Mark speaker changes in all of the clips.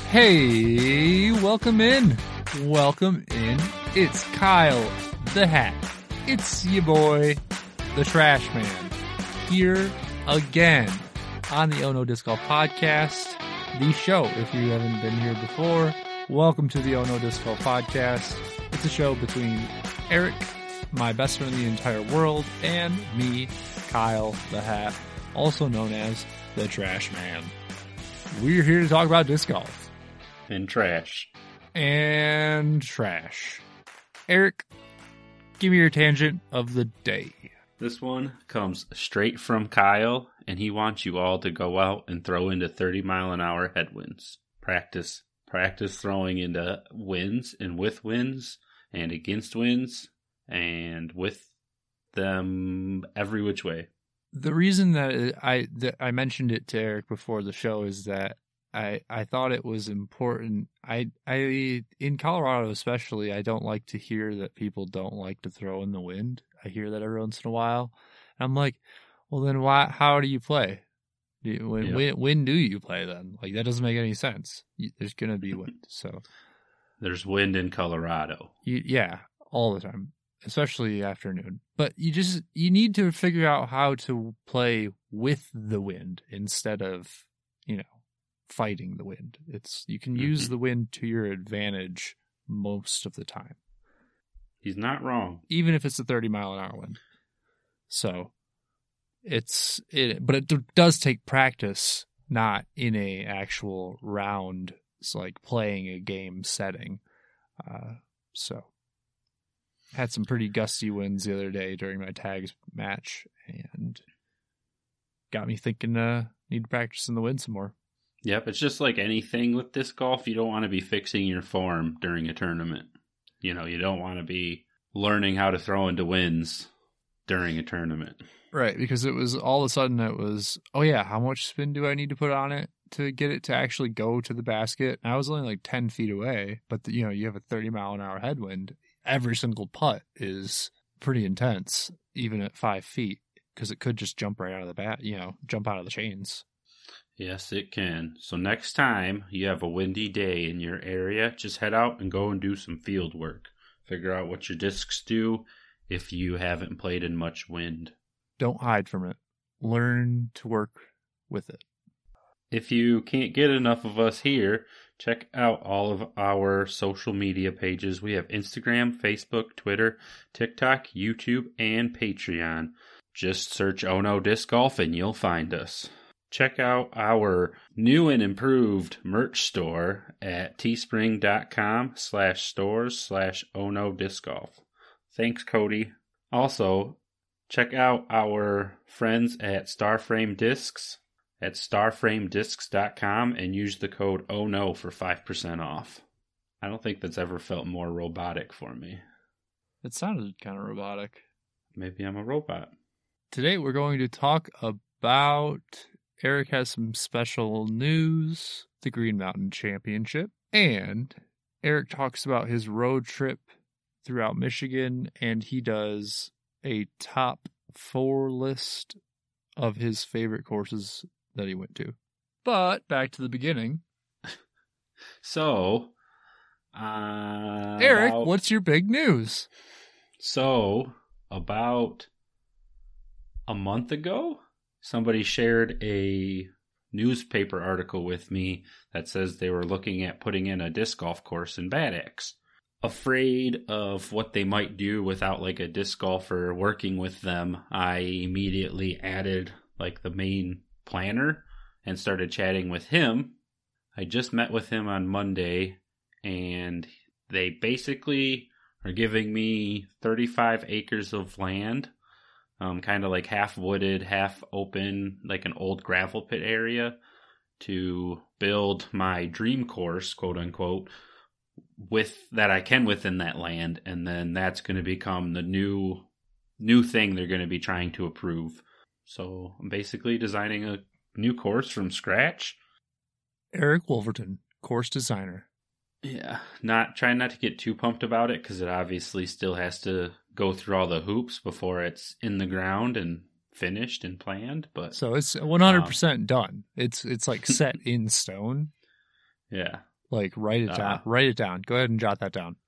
Speaker 1: Hey, welcome in. Welcome in. It's Kyle the Hat. It's your boy, the Trash Man, here again on the Oh No Disc Golf Podcast, the show. If you haven't been here before, welcome to the Oh No Disc Golf Podcast. It's a show between Eric, my best friend in the entire world, and me, Kyle the Hat, also known as the Trash Man. We're here to talk about disc golf.
Speaker 2: And trash.
Speaker 1: And trash. Eric, give me your tangent of the day.
Speaker 2: This one comes straight from Kyle, and he wants you all to go out and throw into 30-mile-an-hour headwinds. Practice throwing into winds and with winds and against winds and with them every which way.
Speaker 1: The reason that I mentioned it to Eric before the show is that I thought it was important. I in Colorado especially, I don't like to hear that people don't like to throw in the wind. I hear that every once in a while. And I'm like, well then how do you play? When do you play then? Like, that doesn't make any sense. There's going to be wind. So
Speaker 2: there's wind in Colorado.
Speaker 1: Yeah, all the time, especially afternoon. But you need to figure out how to play with the wind instead of, fighting the wind. You can use the wind to your advantage most of the time.
Speaker 2: He's not wrong.
Speaker 1: Even if it's a 30-mile-an-hour wind. So but it does take practice, not in a actual round. It's like playing a game setting. So had some pretty gusty winds the other day during my tags match, and got me thinking need to practice in the wind some more.
Speaker 2: Yep, it's just like anything with disc golf. You don't want to be fixing your form during a tournament. You don't want to be learning how to throw into winds during a tournament.
Speaker 1: Right, because it was all of a sudden oh yeah, how much spin do I need to put on it to get it to actually go to the basket? And I was only like 10 feet away, but you have a 30-mile-an-hour headwind. Every single putt is pretty intense, even at 5 feet, because it could just jump right out of the jump out of the chains.
Speaker 2: Yes, it can. So next time you have a windy day in your area, just head out and go and do some field work. Figure out what your discs do if you haven't played in much wind.
Speaker 1: Don't hide from it. Learn to work with it.
Speaker 2: If you can't get enough of us here, check out all of our social media pages. We have Instagram, Facebook, Twitter, TikTok, YouTube, and Patreon. Just search Oh No Disc Golf and you'll find us. Check out our new and improved merch store at teespring.com/stores/Oh No Disc Golf. Thanks, Cody. Also, check out our friends at Starframe Discs at starframediscs.com and use the code Oh No for 5% off. I don't think that's ever felt more robotic for me.
Speaker 1: It sounded kind of robotic.
Speaker 2: Maybe I'm a robot.
Speaker 1: Today we're going to talk about... Eric has some special news, the Green Mountain Championship, and Eric talks about his road trip throughout Michigan, and he does a top 4 list of his favorite courses that he went to. But back to the beginning.
Speaker 2: So,
Speaker 1: Eric, what's your big news?
Speaker 2: So, about a month ago, somebody shared a newspaper article with me that says they were looking at putting in a disc golf course in Bad Axe. Afraid of what they might do without like a disc golfer working with them, I immediately added like the main planner and started chatting with him. I just met with him on Monday, and they basically are giving me 35 acres of land. Kind of like half wooded, half open, like an old gravel pit area to build my dream course, quote unquote, with that I can within that land. And then that's going to become the new thing they're going to be trying to approve. So I'm basically designing a new course from scratch.
Speaker 1: Eric Wolverton, course designer.
Speaker 2: Yeah, trying not to get too pumped about it because it obviously still has to go through all the hoops before it's in the ground and finished and planned. But
Speaker 1: so it's 100% done. It's like set in stone.
Speaker 2: Yeah,
Speaker 1: Like, write it down. Write it down. Go ahead and jot that down.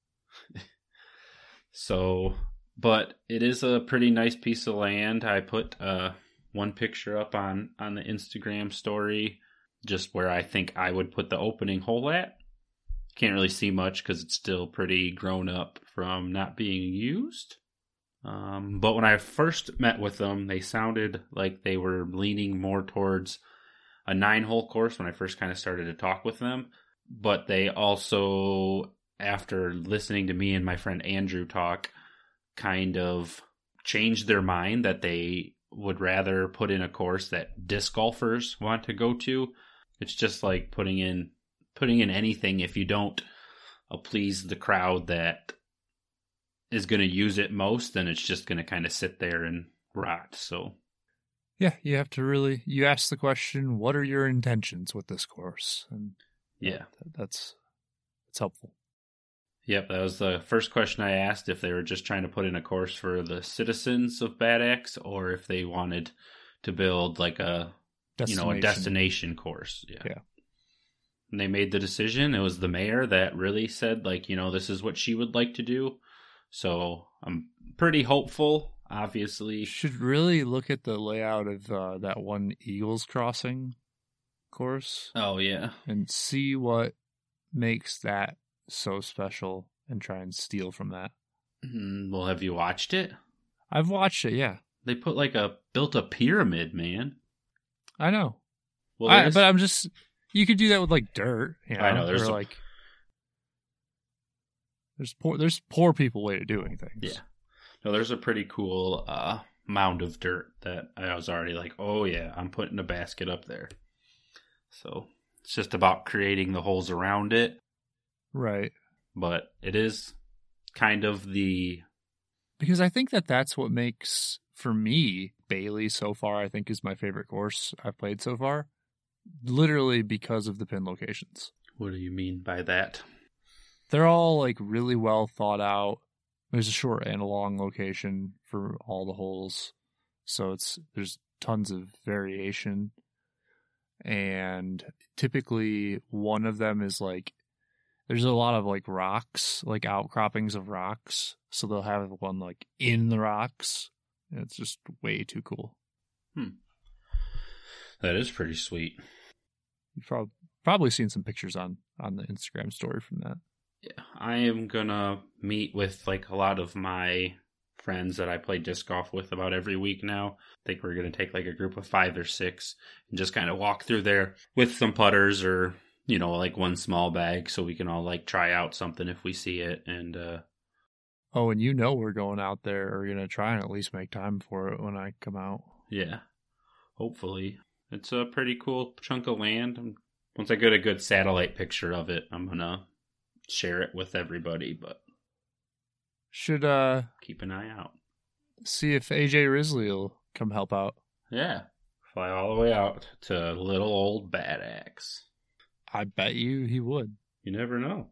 Speaker 2: So, but it is a pretty nice piece of land. I put one picture up on the Instagram story, just where I think I would put the opening hole at. Can't really see much because it's still pretty grown up from not being used. But when I first met with them, they sounded like they were leaning more towards a 9-hole course when I first kind of started to talk with them. But they also, after listening to me and my friend Andrew talk, kind of changed their mind that they would rather put in a course that disc golfers want to go to. It's just like putting in anything. If you don't please the crowd that is going to use it most, then it's just going to kind of sit there and rot. So
Speaker 1: yeah, you have to really, you ask the question, what are your intentions with this course? And
Speaker 2: yeah,
Speaker 1: it's helpful.
Speaker 2: Yep, that was the first question I asked, if they were just trying to put in a course for the citizens of Bad Axe, or if they wanted to build like a destination course. Yeah. And they made the decision. It was the mayor that really said, like, this is what she would like to do. So I'm pretty hopeful. Obviously,
Speaker 1: should really look at the layout of that one Eagles Crossing course.
Speaker 2: Oh yeah,
Speaker 1: and see what makes that so special, and try and steal from that.
Speaker 2: Well, have you watched it?
Speaker 1: I've watched it. Yeah,
Speaker 2: they put built a pyramid, man.
Speaker 1: I know. Well, but I'm just, you could do that with like dirt. I know. There's poor people way of doing things.
Speaker 2: Yeah. No, there's a pretty cool mound of dirt that I was already like, oh yeah, I'm putting a basket up there. So it's just about creating the holes around it.
Speaker 1: Right.
Speaker 2: But it is kind of
Speaker 1: because I think that's what makes, for me, Bailey so far, I think is my favorite course I've played so far. Literally because of the pin locations.
Speaker 2: What do you mean by that?
Speaker 1: They're all like really well thought out. There's a short and a long location for all the holes. So there's tons of variation. And typically one of them is like, there's a lot of like rocks, like outcroppings of rocks. So they'll have one like in the rocks. And it's just way too cool.
Speaker 2: That is pretty sweet.
Speaker 1: You've probably seen some pictures on the Instagram story from that.
Speaker 2: Yeah, I am gonna meet with like a lot of my friends that I play disc golf with about every week now. I think we're gonna take like a group of 5 or 6 and just kind of walk through there with some putters or like one small bag, so we can all like try out something if we see it. And and
Speaker 1: we're going out there, or gonna try and at least make time for it when I come out.
Speaker 2: Yeah, hopefully. It's a pretty cool chunk of land. Once I get a good satellite picture of it, I'm gonna share it with everybody, but
Speaker 1: should
Speaker 2: keep an eye out.
Speaker 1: See if AJ Risley will come help out.
Speaker 2: Yeah. Fly all the way out to little old Bad Axe.
Speaker 1: I bet you he would.
Speaker 2: You never know.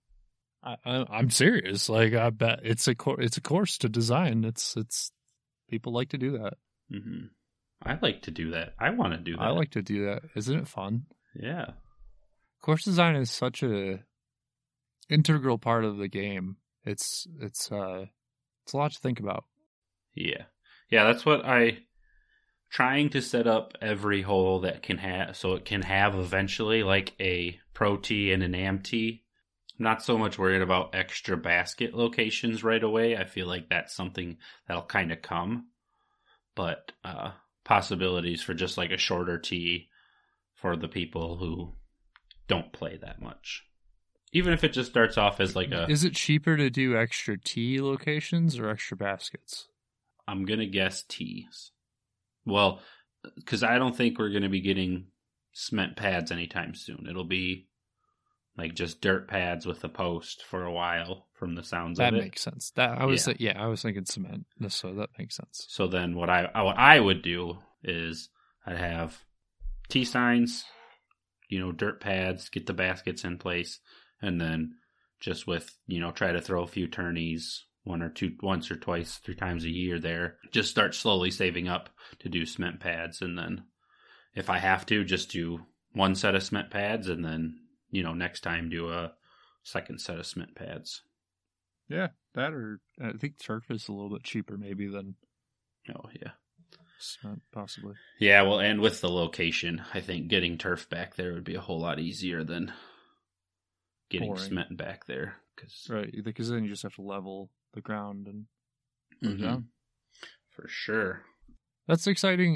Speaker 1: I'm serious. Like, I bet it's a course to design. It's people like to do that.
Speaker 2: Mm-hmm. I like to do that. I want to do that.
Speaker 1: I like to do that. Isn't it fun?
Speaker 2: Yeah.
Speaker 1: Course design is such a integral part of the game. It's a lot to think about.
Speaker 2: Yeah. That's what trying to set up every hole that can have, so it can have eventually like a pro tee and an am tee. I'm not so much worried about extra basket locations right away. I feel like that's something that'll kind of come, but possibilities for just like a shorter tee for the people who don't play that much. Even if it just starts off as like
Speaker 1: Is it cheaper to do extra tee locations or extra baskets?
Speaker 2: I'm going to guess tees. Well, because I don't think we're going to be getting cement pads anytime soon. It'll be like just dirt pads with a post for a while from the sounds of it.
Speaker 1: That makes sense. I was thinking cement, so that makes sense.
Speaker 2: So then what I would do is I'd have tee signs, dirt pads, get the baskets in place, and then just with, try to throw a few tourneys, once or twice, 3 times a year there. Just start slowly saving up to do cement pads. And then if I have to, just do one set of cement pads and then, next time do a second set of cement pads.
Speaker 1: Yeah, that or I think turf is a little bit cheaper maybe than
Speaker 2: Oh, yeah.
Speaker 1: cement, possibly.
Speaker 2: Yeah, well, and with the location, I think getting turf back there would be a whole lot easier than getting
Speaker 1: Boring.
Speaker 2: cement back there.
Speaker 1: Right, because then you just have to level the ground and put it down.
Speaker 2: For sure.
Speaker 1: That's exciting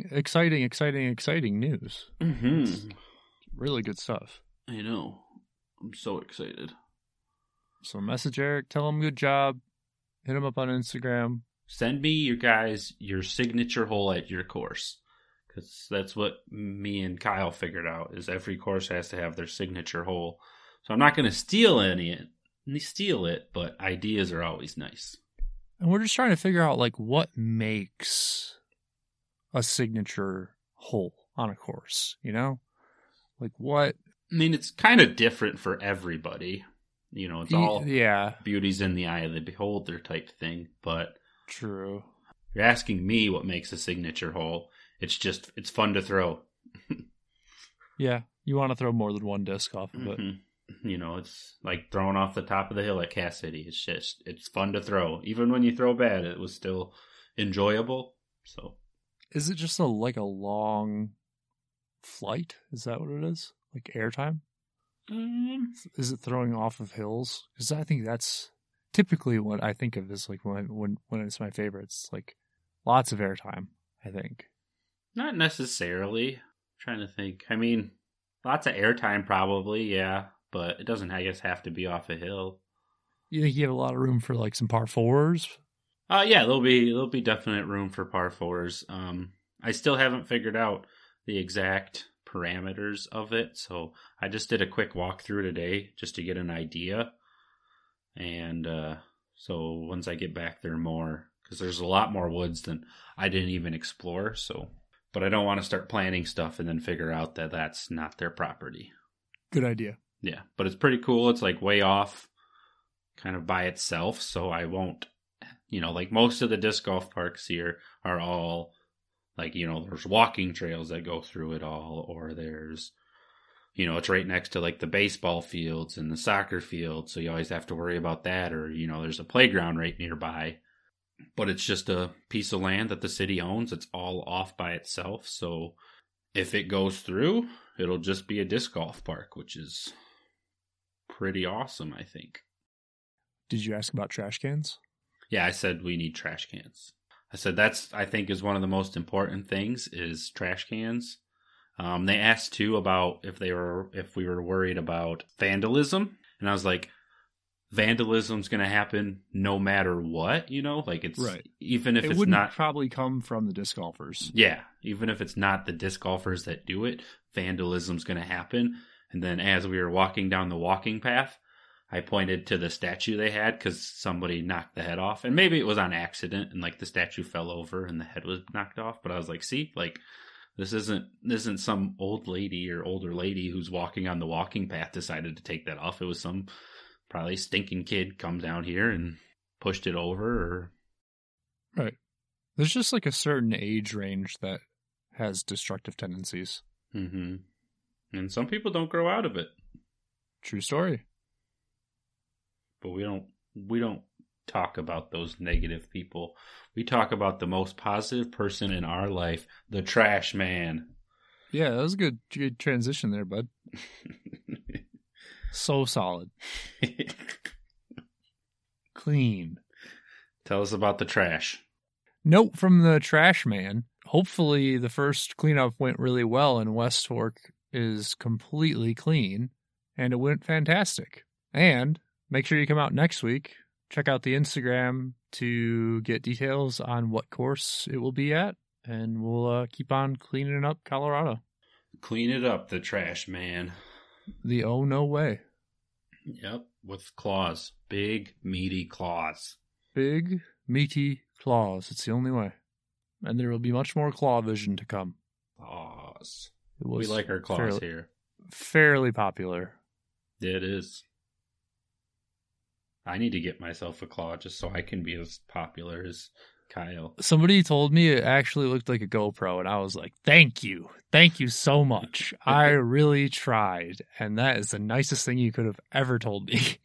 Speaker 1: news.
Speaker 2: Mm-hmm.
Speaker 1: Really good stuff.
Speaker 2: I know. I'm so excited.
Speaker 1: So message Eric, tell him good job, hit him up on Instagram.
Speaker 2: Send me your signature hole at your course, because that's what me and Kyle figured out. Is every course has to have their signature hole. So I'm not going to steal it, but ideas are always nice.
Speaker 1: And we're just trying to figure out like what makes a signature hole on a course. Like what?
Speaker 2: I mean, it's kind of different for everybody. It's all beauty's in the eye of the beholder type thing, but.
Speaker 1: True.
Speaker 2: You're asking me what makes a signature hole. It's fun to throw.
Speaker 1: Yeah, you want to throw more than one disc off of it.
Speaker 2: It's like throwing off the top of the hill at Cass City. It's fun to throw. Even when you throw bad, it was still enjoyable. So,
Speaker 1: is it just a long flight? Is that what it is? Like airtime? Is it throwing off of hills? Because I think that's typically what I think of is like when it's my favorites, like lots of airtime, I think.
Speaker 2: Not necessarily. I'm trying to think. I mean, lots of airtime probably, yeah, but it doesn't, I guess, have to be off a hill.
Speaker 1: You think you have a lot of room for like some par fours?
Speaker 2: Yeah, there'll be definite room for par fours. I still haven't figured out the exact parameters of it, so I just did a quick walkthrough today just to get an idea. And so once I get back there more, because there's a lot more woods than I didn't even explore. So, but I don't want to start planning stuff and then figure out that that's not their property.
Speaker 1: Good idea.
Speaker 2: Yeah, but it's pretty cool. It's like way off kind of by itself. So I won't, like most of the disc golf parks here are all like, there's walking trails that go through it all, or there's, it's right next to like the baseball fields and the soccer field. So you always have to worry about that. Or, there's a playground right nearby, but it's just a piece of land that the city owns. It's all off by itself. So if it goes through, it'll just be a disc golf park, which is pretty awesome, I think.
Speaker 1: Did you ask about trash cans?
Speaker 2: Yeah, I said we need trash cans. I said I think is one of the most important things is trash cans. They asked too about if we were worried about vandalism, and I was like, vandalism's going to happen no matter what, like it's
Speaker 1: right.
Speaker 2: Even if
Speaker 1: it
Speaker 2: it's
Speaker 1: wouldn't
Speaker 2: not
Speaker 1: probably come from the disc golfers.
Speaker 2: Yeah, even if it's not the disc golfers that do it, vandalism's going to happen. And then as we were walking down the walking path, I pointed to the statue they had because somebody knocked the head off, and maybe it was on accident, and like the statue fell over and the head was knocked off. But I was like, see, like. This isn't some old lady or older lady who's walking on the walking path decided to take that off. It was some probably stinking kid come down here and pushed it over.
Speaker 1: Right. There's just like a certain age range that has destructive tendencies.
Speaker 2: Mm-hmm. And some people don't grow out of it.
Speaker 1: True story.
Speaker 2: But we don't talk about those negative people. We talk about the most positive person in our life, the trash man.
Speaker 1: Yeah, that was a good transition there, bud. So solid. Clean.
Speaker 2: Tell us about the trash.
Speaker 1: Note from the trash man. Hopefully the first cleanup went really well and West Fork is completely clean, and it went fantastic. And make sure you come out next week. Check out the Instagram to get details on what course it will be at, and we'll keep on cleaning up Colorado.
Speaker 2: Clean it up, the trash man.
Speaker 1: The oh no way.
Speaker 2: Yep, with claws. Big, meaty claws.
Speaker 1: Big, meaty claws. It's the only way. And there will be much more claw vision to come.
Speaker 2: Claws. We like our claws here.
Speaker 1: Fairly popular.
Speaker 2: It is. I need to get myself a claw just so I can be as popular as Kyle.
Speaker 1: Somebody told me it actually looked like a GoPro, and I was like, thank you. Thank you so much. I really tried, and that is the nicest thing you could have ever told me.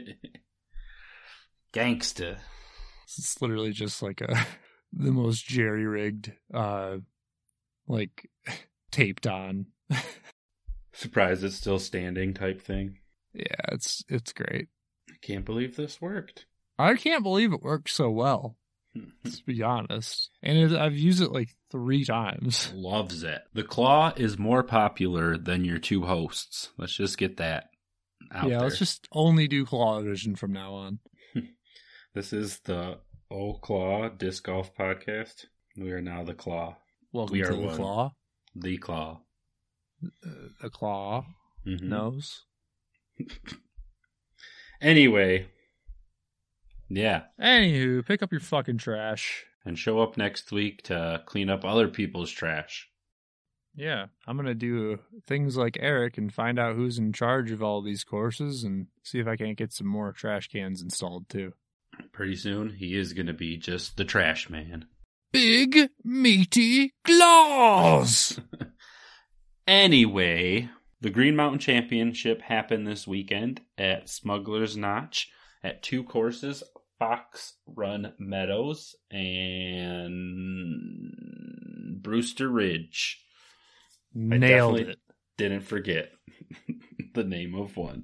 Speaker 2: Gangsta.
Speaker 1: It's literally just like the most jerry-rigged, like, taped on.
Speaker 2: Surprised it's still standing type thing.
Speaker 1: Yeah, it's great.
Speaker 2: I can't believe this worked.
Speaker 1: I can't believe it worked so well. Let's be honest. And I've used it like 3 times.
Speaker 2: Loves it. The Claw is more popular than your 2 hosts. Let's just get that out there.
Speaker 1: Let's just only do Claw Edition from now on.
Speaker 2: This is the Old Claw Disc Golf Podcast. We are now the Claw.
Speaker 1: Welcome to the Claw.
Speaker 2: The Claw.
Speaker 1: The Claw knows.
Speaker 2: Anyway. Yeah.
Speaker 1: Anywho, pick up your fucking trash.
Speaker 2: And show up next week to clean up other people's trash.
Speaker 1: Yeah, I'm going to do things like Eric and find out who's in charge of all these courses and see if I can't get some more trash cans installed too.
Speaker 2: Pretty soon, he is going to be just the trash man.
Speaker 1: Big, meaty claws!
Speaker 2: Anyway, the Green Mountain Championship happened this weekend at Smuggler's Notch at 2 courses, Fox Run Meadows and Brewster Ridge.
Speaker 1: Nailed it.
Speaker 2: Didn't forget the name of one.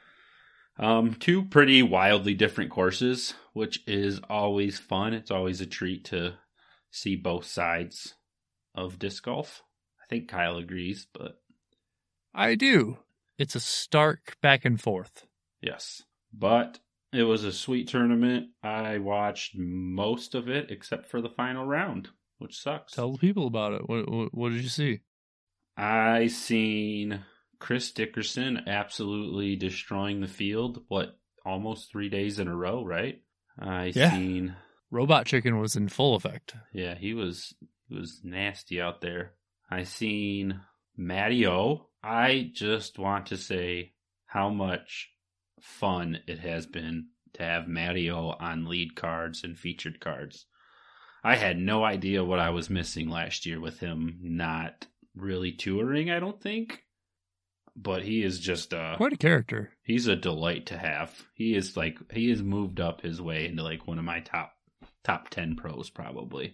Speaker 2: 2 pretty wildly different courses, which is always fun. It's always a treat to see both sides of disc golf. I think Kyle agrees, but...
Speaker 1: I do. It's a stark back and forth.
Speaker 2: Yes. But it was a sweet tournament. I watched most of it except for the final round, which sucks.
Speaker 1: Tell the people about it. What did you see?
Speaker 2: I seen Chris Dickerson absolutely destroying the field, almost 3 days in a row, right? Seen
Speaker 1: Robot Chicken was in full effect.
Speaker 2: Yeah, he was nasty out there. I seen Matty O. I just want to say how much fun it has been to have Matty O on lead cards and featured cards. I had no idea what I was missing last year with him not really touring, I don't think. But he is just
Speaker 1: quite a character.
Speaker 2: He's a delight to have. He has moved up his way into like one of my top 10 pros probably.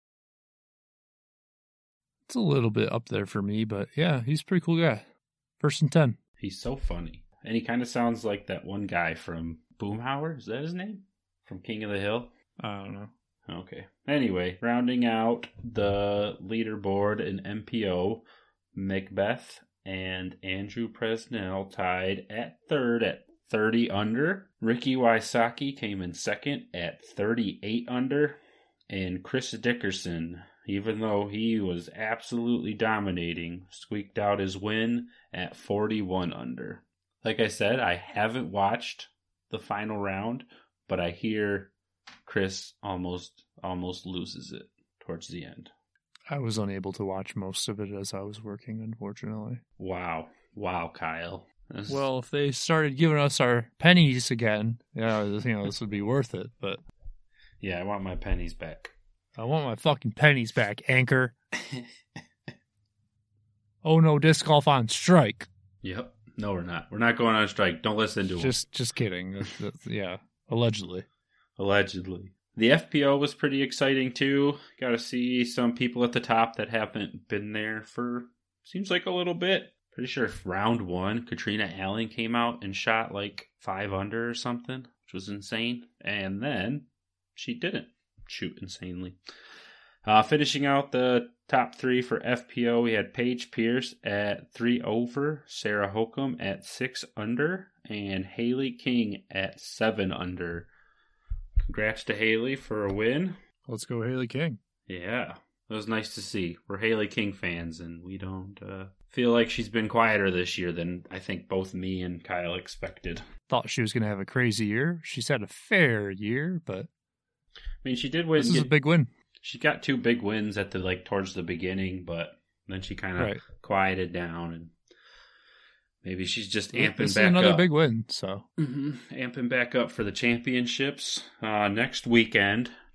Speaker 1: It's a little bit up there for me, but yeah, he's a pretty cool guy. 1st and 10.
Speaker 2: He's so funny. And he kind of sounds like that one guy from Boomhauer. Is that his name? From King of the Hill?
Speaker 1: I don't know.
Speaker 2: Okay. Anyway, rounding out the leaderboard in MPO, Macbeth and Andrew Presnell tied at 3rd at 30 under. Ricky Wysocki came in 2nd at 38 under. And Chris Dickerson, even though he was absolutely dominating, squeaked out his win at 41 under. Like I said, I haven't watched the final round, but I hear Chris almost loses it towards the end.
Speaker 1: I was unable to watch most of it as I was working, unfortunately.
Speaker 2: Wow, Kyle.
Speaker 1: Well, if they started giving us our pennies again, this would be worth it. But
Speaker 2: yeah, I want my pennies back.
Speaker 1: I want my fucking pennies back, Anchor. Oh no, disc golf on strike.
Speaker 2: Yep. No, we're not. We're not going on strike. Don't listen to them.
Speaker 1: Just kidding. Yeah, allegedly.
Speaker 2: Allegedly. The FPO was pretty exciting too. Got to see some people at the top that haven't been there for, seems like a little bit. Pretty sure round 1, Katrina Allen came out and shot like 5 under or something, which was insane. And then she didn't shoot insanely. Finishing out the top 3 for FPO, we had Paige Pierce at 3 over, Sarah Holcomb at 6 under, and Haley King at 7 under. Congrats to Haley for a win.
Speaker 1: Let's go Haley King.
Speaker 2: Yeah, it was nice to see. We're Haley King fans, and we don't feel like she's been quieter this year than I think both me and Kyle expected.
Speaker 1: Thought she was going to have a crazy year. She's had a fair year, but
Speaker 2: I mean, she did win.
Speaker 1: This is a big win.
Speaker 2: She got 2 big wins at towards the beginning, but then she kind of quieted down, and maybe she's just amping back up. This is
Speaker 1: another big win, so
Speaker 2: amping back up for the championships next weekend.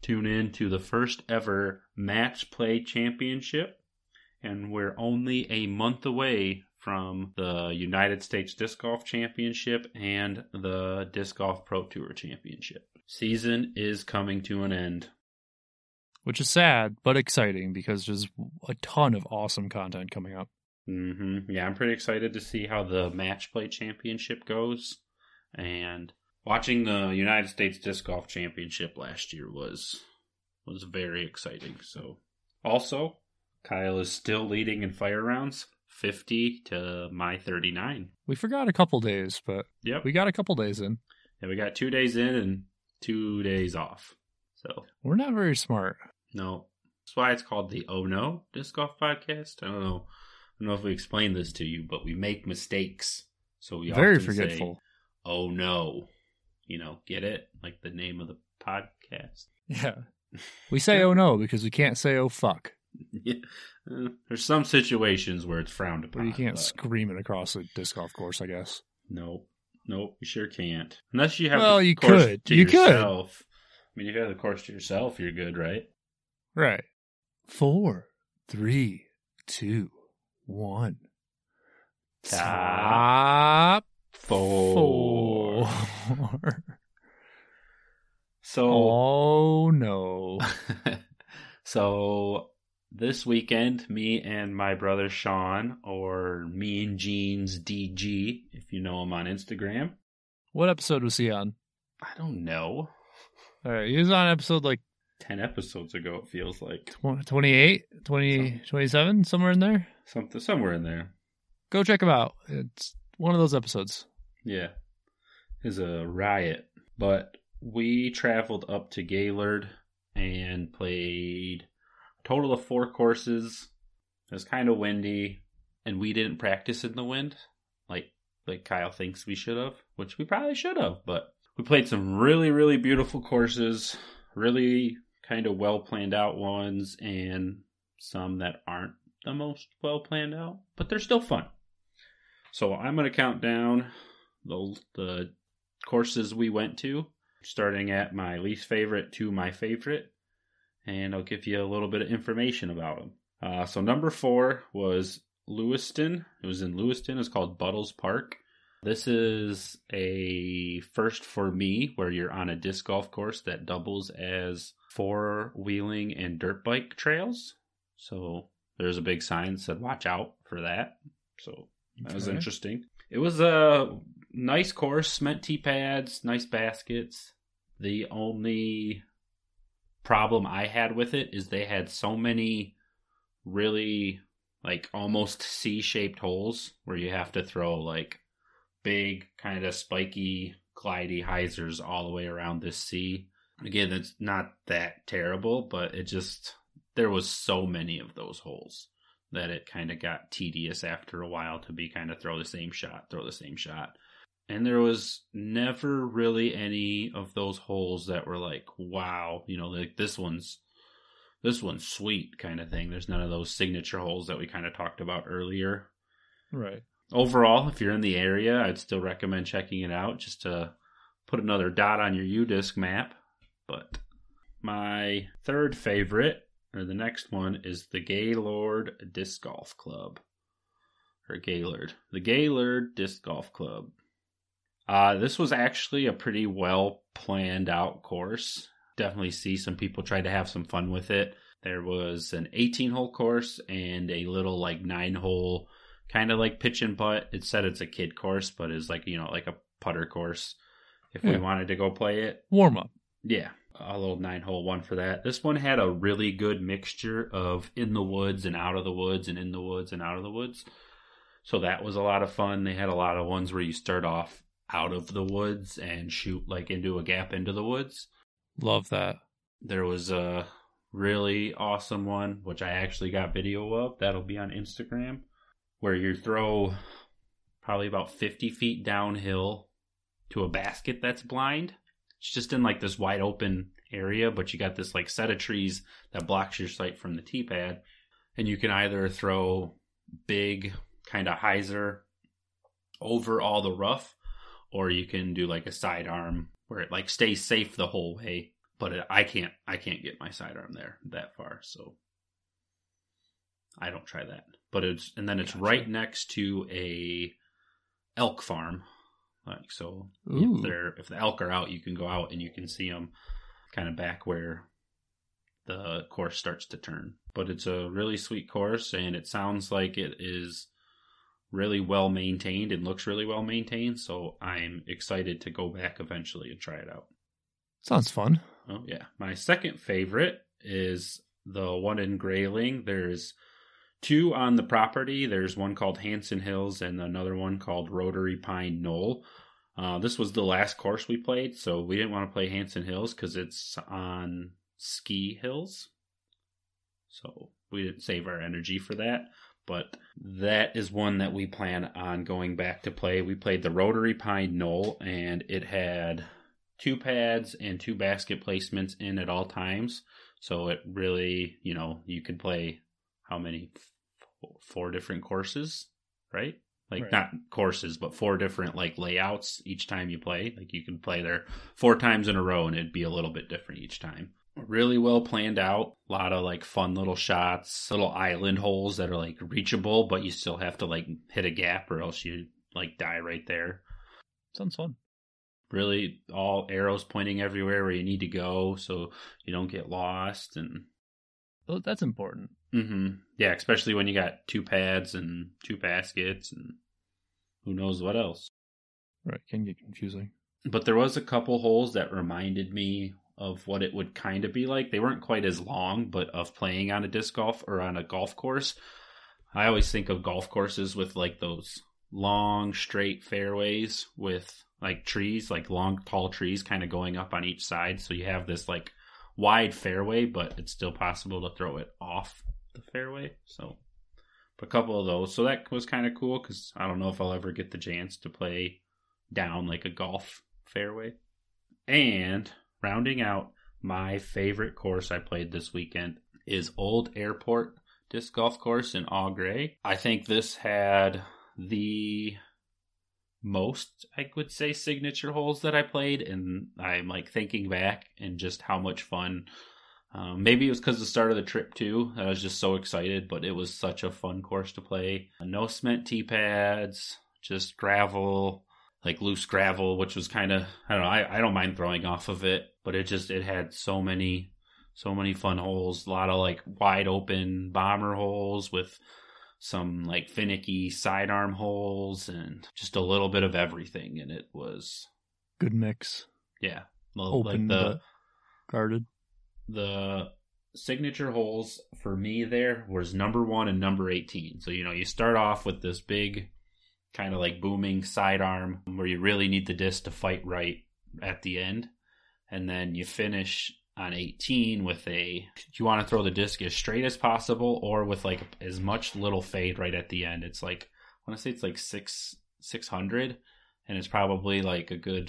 Speaker 2: tune in to the first ever Match Play Championship. And we're only a month away from the United States Disc Golf Championship and the Disc Golf Pro Tour Championship. Season is coming to an end.
Speaker 1: Which is sad, but exciting because there's a ton of awesome content coming up.
Speaker 2: Yeah, I'm pretty excited to see how the Match Play Championship goes. And watching the United States Disc Golf Championship last year was very exciting. So, also, Kyle is still leading in fire rounds, 50 to my 39.
Speaker 1: We forgot a couple days, but
Speaker 2: yep,
Speaker 1: we got a couple days in.
Speaker 2: Yeah, we got 2 days in and 2 days off. So
Speaker 1: we're not very smart.
Speaker 2: No. That's why it's called the Oh No Disc Golf Podcast. I don't know if we explained this to you, but we make mistakes. So we
Speaker 1: very
Speaker 2: often
Speaker 1: forgetful.
Speaker 2: Say, oh no. Get it? Like the name of the podcast.
Speaker 1: Yeah. We say oh no because we can't say oh fuck.
Speaker 2: Yeah. There's some situations where it's frowned upon.
Speaker 1: But you can't scream it across a disc golf course, I guess.
Speaker 2: Nope, you sure can't. Unless you have
Speaker 1: you
Speaker 2: course
Speaker 1: could.
Speaker 2: to
Speaker 1: You
Speaker 2: yourself. I mean, if you have the course to yourself, you're good, right?
Speaker 1: Right. 4, 3, 2, 1. Top 4.
Speaker 2: So.
Speaker 1: Oh no.
Speaker 2: So this weekend, me and my brother Sean, or Mean Jeans DG, if you know him on Instagram.
Speaker 1: What episode was he on?
Speaker 2: I don't know.
Speaker 1: All right, he was on episode like
Speaker 2: 10 episodes ago, it feels like.
Speaker 1: 28, 20, 27, somewhere in there?
Speaker 2: Somewhere in there.
Speaker 1: Go check him out. It's one of those episodes.
Speaker 2: Yeah. It's a riot. But we traveled up to Gaylord and played a total of 4 courses. It was kind of windy, and we didn't practice in the wind like Kyle thinks we should have, which we probably should have, but we played some really, really beautiful courses, really kind of well planned out ones, and some that aren't the most well planned out, but they're still fun. So I'm going to count down the courses we went to, starting at my least favorite to my favorite, and I'll give you a little bit of information about them. So number 4 was Lewiston. It was in Lewiston. It's called Buttles Park. This is a first for me, where you're on a disc golf course that doubles as 4-wheeling and dirt bike trails. So there's a big sign that said, watch out for that. So that was interesting. It was a nice course, cement tee pads, nice baskets. The only problem I had with it is they had so many really almost C-shaped holes where you have to throw big kind of spiky glidey hyzers all the way around this C. Again, it's not that terrible, but there was so many of those holes that it kind of got tedious after a while to be kind of throw the same shot. And there was never really any of those holes that were wow, this one's sweet kind of thing. There's none of those signature holes that we kind of talked about earlier.
Speaker 1: Right.
Speaker 2: Overall, if you're in the area, I'd still recommend checking it out just to put another dot on your UDisc map. But my third favorite, or the next one, is the Gaylord Disc Golf Club. Or Gaylord. The Gaylord Disc Golf Club. This was actually a pretty well planned out course. Definitely see some people try to have some fun with it. There was an 18-hole course and a little 9-hole kind of pitch and putt. It said it's a kid course, but it's like a putter course if we wanted to go play it.
Speaker 1: Warm up.
Speaker 2: Yeah, a little 9-hole one for that. This one had a really good mixture of in the woods and out of the woods and in the woods and out of the woods. So that was a lot of fun. They had a lot of ones where you start off out of the woods and shoot into a gap into the woods.
Speaker 1: Love that.
Speaker 2: There was a really awesome one, which I actually got video of. That'll be on Instagram, where you throw probably about 50 feet downhill to a basket that's blind. It's just in this wide open area, but you got this set of trees that blocks your sight from the tee pad. And you can either throw big kind of hyzer over all the rough, or you can do a sidearm where it stays safe the whole way, But I can't get my sidearm there that far, so I don't try that. But it's
Speaker 1: Gotcha.
Speaker 2: right next to a elk farm. Like, so
Speaker 1: Ooh.
Speaker 2: if the elk are out, you can go out and you can see them kind of back where the course starts to turn. But it's a really sweet course, and it sounds like it is really well maintained and looks really well maintained. So I'm excited to go back eventually and try it out.
Speaker 1: Sounds fun.
Speaker 2: Oh yeah. My second favorite is the one in Grayling. There's 2 on the property. There's one called Hanson Hills and another one called Rotary Pine Knoll. This was the last course we played, so we didn't want to play Hanson Hills because it's on ski hills. So we didn't save our energy for that. But that is one that we plan on going back to play. We played the Rotary Pine Knoll, and it had 2 pads and 2 basket placements in at all times. So it really, you could play how many? 4 different courses, right? Like
Speaker 1: Right.
Speaker 2: Not courses, but 4 different like layouts each time you play. Like you can play there 4 times in a row and it'd be a little bit different each time. Really well planned out. A lot of like fun little shots, little island holes that are like reachable, but you still have to like hit a gap or else you like die right there.
Speaker 1: Sounds fun.
Speaker 2: Really all arrows pointing everywhere where you need to go so you don't get lost. And
Speaker 1: Well, that's important.
Speaker 2: yeah, especially when you got 2 pads and 2 baskets and who knows what else.
Speaker 1: Right, can get confusing.
Speaker 2: But there was a couple holes that reminded me of what it would kind of be like. They weren't quite as long, but of playing on a disc golf or on a golf course. I always think of golf courses with like those long, straight fairways with like trees, like long, tall trees kind of going up on each side. So you have this like wide fairway, but it's still possible to throw it off the fairway. So a couple of those. So that was kind of cool because I don't know if I'll ever get the chance to play down like a golf fairway. And rounding out my favorite course I played this weekend is Old Airport Disc Golf Course in Au Gres. I think this had the most, I would say, signature holes that I played, and I'm like thinking back and just how much fun. Maybe it was because of the start of the trip too. I was just so excited, but it was such a fun course to play. No cement tee pads, just gravel, like loose gravel, which was kind of, I don't know, I don't mind throwing off of it, but it had so many fun holes. A lot of like wide open bomber holes with some like finicky sidearm holes and just a little bit of everything. And it was
Speaker 1: good mix.
Speaker 2: Yeah.
Speaker 1: Open,
Speaker 2: like
Speaker 1: but guarded.
Speaker 2: The signature holes for me there was number 1 and number 18. So, you start off with this big kind of like booming sidearm where you really need the disc to fight right at the end. And then you finish on 18 with you want to throw the disc as straight as possible or with like as much little fade right at the end. It's like, I want to say it's like 600 and it's probably like a good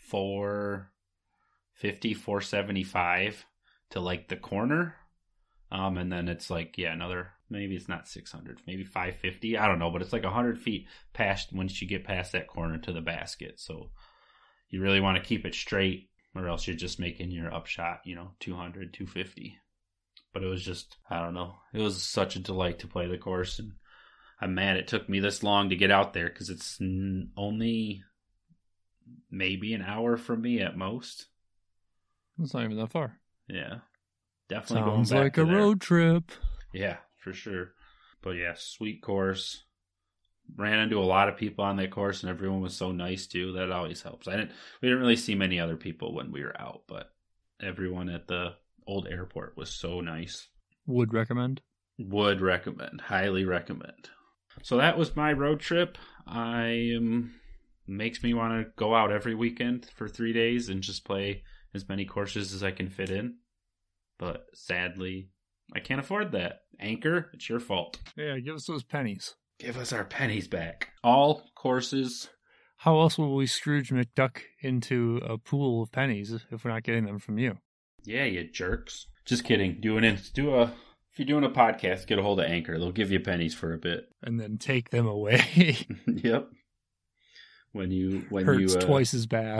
Speaker 2: 450, 475 to like the corner. And then it's like, another, maybe it's not 600, maybe 550. I don't know, but it's like 100 feet past once you get past that corner to the basket. So you really want to keep it straight or else you're just making your upshot, 200, 250. But it was just, I don't know. It was such a delight to play the course. And I'm mad it took me this long to get out there because it's only maybe an hour from me at most.
Speaker 1: It's not even that far.
Speaker 2: Yeah. Definitely
Speaker 1: Sounds
Speaker 2: going back
Speaker 1: like
Speaker 2: to
Speaker 1: a
Speaker 2: there.
Speaker 1: road trip.
Speaker 2: Yeah, for sure. But yeah, sweet course. Ran into a lot of people on that course and everyone was so nice too. That always helps. We didn't really see many other people when we were out, but everyone at the Old Airport was so nice.
Speaker 1: Would recommend.
Speaker 2: Highly recommend. So that was my road trip. Makes me want to go out every weekend for 3 days and just play as many courses as I can fit in. But sadly, I can't afford that. Anchor, it's your fault.
Speaker 1: Yeah, give us those pennies.
Speaker 2: Give us our pennies back. All courses.
Speaker 1: How else will we Scrooge McDuck into a pool of pennies if we're not getting them from you?
Speaker 2: Yeah, you jerks. Just kidding. If you're doing a podcast, get a hold of Anchor. They'll give you pennies for a bit.
Speaker 1: And then take them away.
Speaker 2: Yep. When you
Speaker 1: Hurts twice as bad.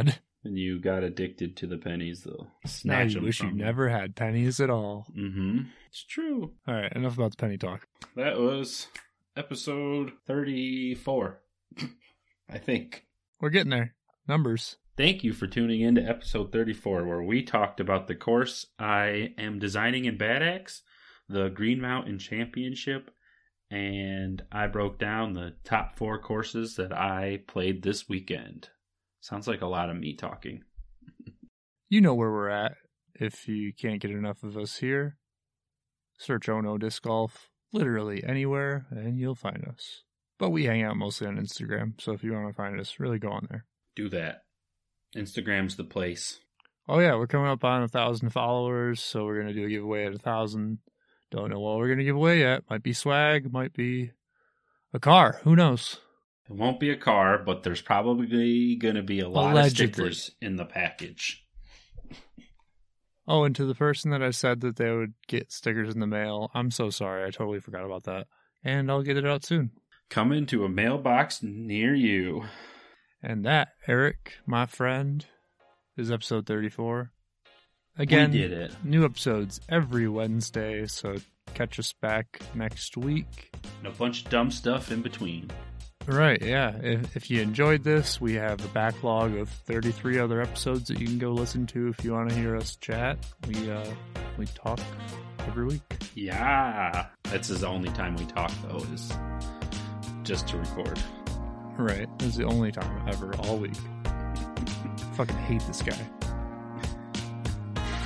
Speaker 2: And you got addicted to the pennies, though.
Speaker 1: Now
Speaker 2: Snatch
Speaker 1: you
Speaker 2: them
Speaker 1: wish you
Speaker 2: from
Speaker 1: never had pennies at all.
Speaker 2: Mm-hmm. It's true.
Speaker 1: All right, enough about the penny talk.
Speaker 2: That was episode 34, I think.
Speaker 1: We're getting there. Numbers.
Speaker 2: Thank you for tuning in to episode 34, where we talked about the course I am designing in Bad Axe, the Green Mountain Championship, and I broke down the top 4 courses that I played this weekend. Sounds like a lot of me talking.
Speaker 1: You know where we're at. If you can't get enough of us here, search Ono Disc Golf literally anywhere and you'll find us. But we hang out mostly on Instagram, so if you want to find us, really go on there.
Speaker 2: Do that. Instagram's the place.
Speaker 1: Oh yeah, we're coming up on 1,000 followers, so we're going to do a giveaway at 1,000. Don't know what we're going to give away yet. Might be swag, might be a car. Who knows?
Speaker 2: It won't be a car, but there's probably going to be a lot
Speaker 1: Allegedly.
Speaker 2: of stickers in the package.
Speaker 1: Oh, and to the person that I said that they would get stickers in the mail, I'm so sorry. I totally forgot about that. And I'll get it out soon.
Speaker 2: Coming to a mailbox near you.
Speaker 1: And that, Eric, my friend, is episode 34. Again,
Speaker 2: We did it.
Speaker 1: New episodes every Wednesday, so catch us back next week.
Speaker 2: And a bunch of dumb stuff in between.
Speaker 1: Right, yeah. If you enjoyed this, we have a backlog of 33 other episodes that you can go listen to if you want to hear us chat. We talk every week.
Speaker 2: Yeah. That's the only time we talk, though, is just to record.
Speaker 1: Right. This is the only time ever, all week. Fucking hate this guy.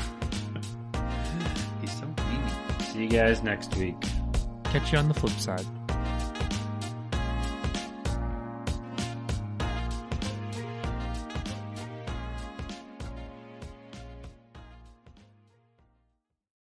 Speaker 2: He's so mean. See you guys next week.
Speaker 1: Catch you on the flip side.